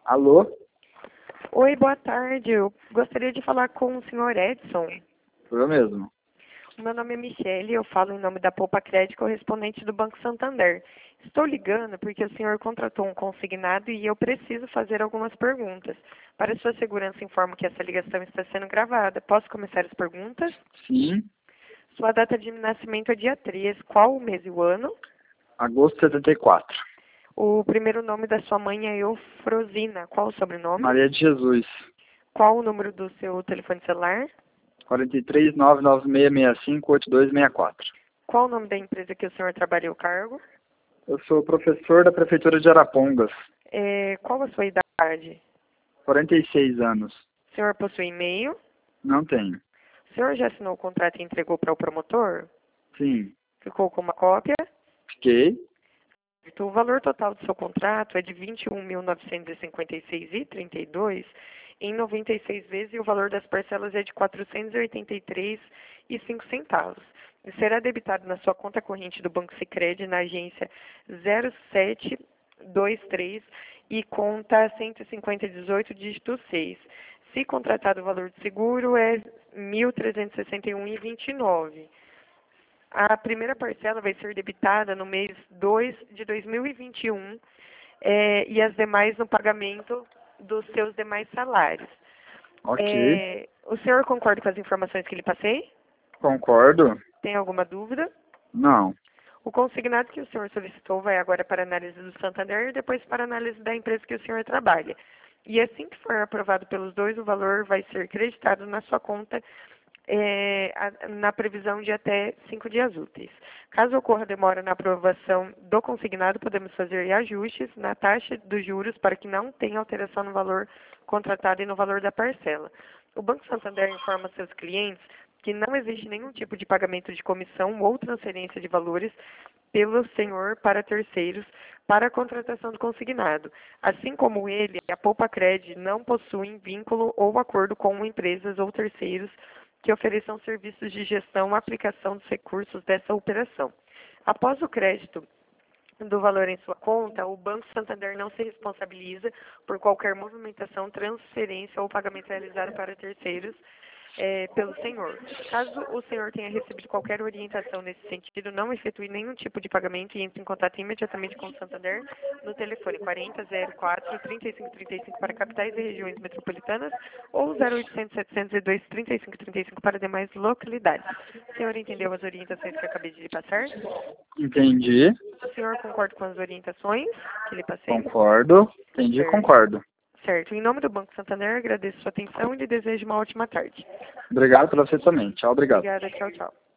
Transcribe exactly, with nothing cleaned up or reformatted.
Alô? Oi, boa tarde. Eu gostaria de falar com o senhor Edson. Sou eu mesmo. Meu nome é Michele, eu falo em nome da Poupa Crédito, correspondente do Banco Santander. Estou ligando porque o senhor contratou um consignado e eu preciso fazer algumas perguntas. Para sua segurança, informo que essa ligação está sendo gravada. Posso começar as perguntas? Sim. Sua data de nascimento é dia três. Qual o mês e o ano? Agosto de setenta e quatro. O primeiro nome da sua mãe é Eufrosina. Qual o sobrenome? Maria de Jesus. Qual o número do seu telefone celular? quarenta e três, nove nove seis seis cinco, oito dois seis quatro. Qual o nome da empresa que o senhor trabalha e o cargo? Eu sou professor da Prefeitura de Arapongas. É, qual a sua idade? quarenta e seis anos. O senhor possui e-mail? Não tenho. O senhor já assinou o contrato e entregou para o promotor? Sim. Ficou com uma cópia? Fiquei. O valor total do seu contrato é de vinte e um mil novecentos e cinquenta e seis reais e trinta e dois centavos em noventa e seis vezes e o valor das parcelas é de quatrocentos e oitenta e três reais e cinco centavos. E será debitado na sua conta corrente do Banco Sicredi na agência zero sete dois três e conta cento e cinquenta dezoito dígito seis. Se contratado o valor de seguro é mil trezentos e sessenta e um reais e vinte e nove centavos. A primeira parcela vai ser debitada no mês dois de dois mil e vinte e um é, e as demais no pagamento dos seus demais salários. Ok. É, o senhor concorda com as informações que lhe passei? Concordo. Tem alguma dúvida? Não. O consignado que o senhor solicitou vai agora para análise do Santander e depois para análise da empresa que o senhor trabalha. E assim que for aprovado pelos dois, o valor vai ser creditado na sua conta É, a, na previsão de até cinco dias úteis. Caso ocorra demora na aprovação do consignado, podemos fazer ajustes na taxa dos juros para que não tenha alteração no valor contratado e no valor da parcela. O Banco Santander informa seus clientes que não existe nenhum tipo de pagamento de comissão ou transferência de valores pelo senhor para terceiros para a contratação do consignado. Assim como ele, a Poupa Cred não possui vínculo ou acordo com empresas ou terceiros que ofereçam serviços de gestão ou aplicação dos recursos dessa operação. Após o crédito do valor em sua conta, o Banco Santander não se responsabiliza por qualquer movimentação, transferência ou pagamento realizado para terceiros é, pelo senhor. Caso o senhor tenha recebido qualquer orientação nesse sentido, não efetue nenhum tipo de pagamento e entre em contato imediatamente com o Santander no telefone quarenta, zero quatro, trinta e cinco trinta e cinco para capitais e regiões metropolitanas ou zero oitocentos, setecentos e dois, trinta e cinco trinta e cinco para demais localidades. O senhor entendeu as orientações que eu acabei de lhe passar? Entendi. O senhor concorda com as orientações que lhe passei? Concordo. Entendi, Certo. concordo. Certo. Em nome do Banco Santander, agradeço sua atenção e lhe desejo uma ótima tarde. Obrigado pela você também. Tchau, obrigado. Obrigada. Tchau, tchau.